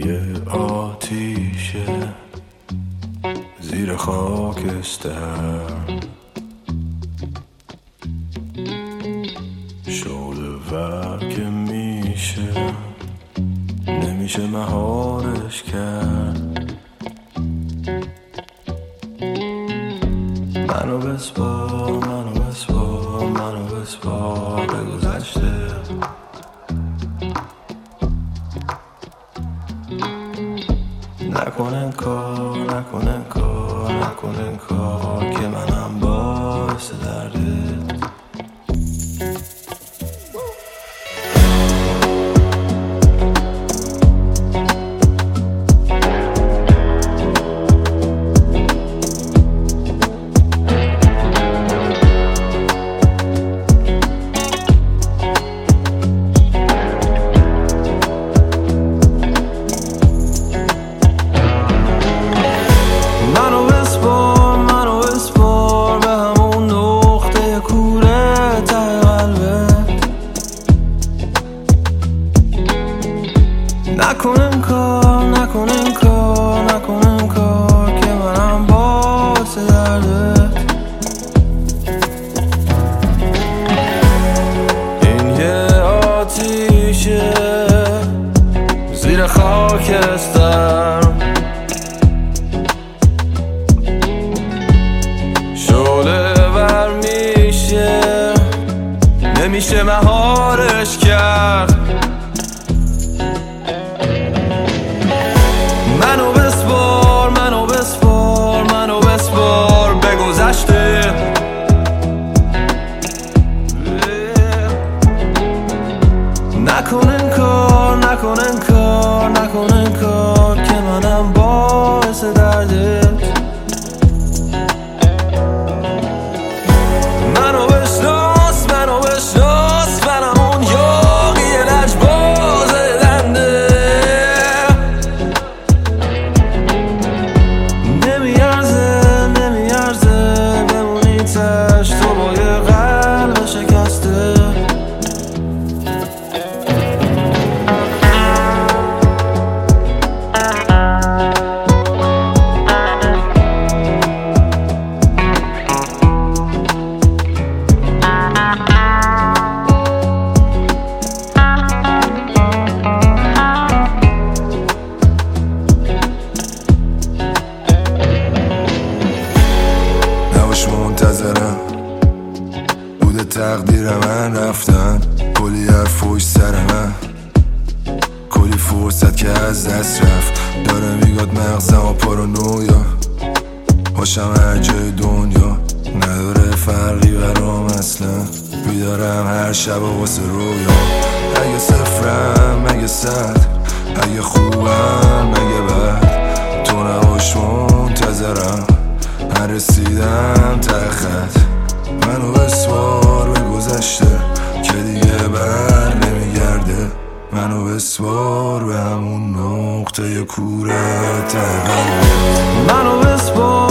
یه آتیشه زیر خاکستر، شعله ور که میشه نمیشه مهارش کرد. منو بسپار، منو بسپار، منو بسپار به گذشته. نکن انکار، نکن انکار، نکن انکار که منم باعث دردت. نکن انکار، نکن انکار، نکن انکار که منم باعث دردت. این یه آتیشه زیر خاکستر، شعله ور میشه نمیشه مهارش کرد. منو بسپار، منو بسپار، منو بسپار به گذشته. نکن انکار، نکن انکار، نکن انکار که منم باعث دردت. منو بشناس، منو بشناس، منم اون یاغی لجباز دنده. نمیارزه بمونی تش تو با یه قلب شکسته. منتظرم بوده تقدیر من رفتن، کلی حرف پشت سر من، کلی فرصت که از دست رفت. داره میگاد مغزم پارانویا، باشم هر جای دنیا نداره فرقی برام اصلا. بیدارم هر شب واسه رویا، اگه صفرم مگه صد، اگه خوبم مگه بد. تو نباش منتظرم من رسیدم ته خط. منو بسپار به گذشته که دیگه بر نمیگرده. منو بسپار به همون نقطه کوره ته قلبت. منو بسپار